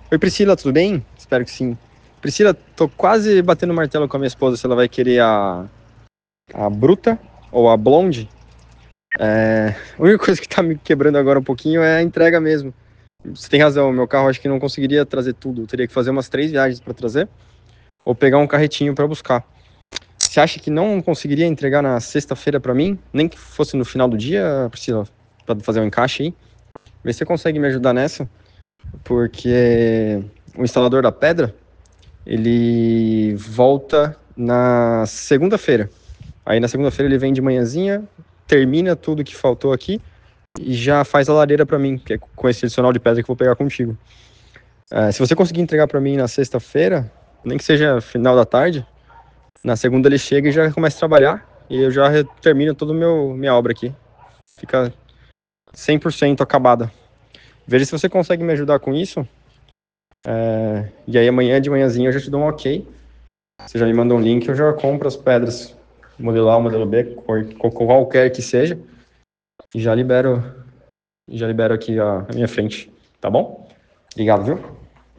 Oi, Priscila, tudo bem? Espero que sim. Priscila, tô quase batendo martelo com a minha esposa se ela vai querer a bruta ou a blonde. A única coisa que tá me quebrando agora um pouquinho é a entrega mesmo. Você tem razão, meu carro acho que não conseguiria trazer tudo. Eu teria que fazer umas 3 viagens para trazer ou pegar um carretinho para buscar. Você acha que não conseguiria entregar na sexta-feira para mim? Nem que fosse no final do dia, Priscila, para fazer um encaixe aí? Vê se você consegue me ajudar nessa, porque o instalador da pedra ele volta na segunda-feira. Aí na segunda-feira ele vem de manhãzinha, termina tudo que faltou aqui e já faz a lareira para mim, que é com esse adicional de pedra que eu vou pegar contigo. Se você conseguir entregar para mim na sexta-feira, nem que seja final da tarde, na segunda ele chega e já começa a trabalhar e eu já termino toda minha obra aqui. Fica 100% acabada. Veja se você consegue me ajudar com isso. E aí amanhã de manhãzinha eu já te dou um ok. Você já me manda um link, eu já compro as pedras, modelo A, modelo B, qualquer que seja, e já libero aqui a minha frente, tá bom? Obrigado, viu?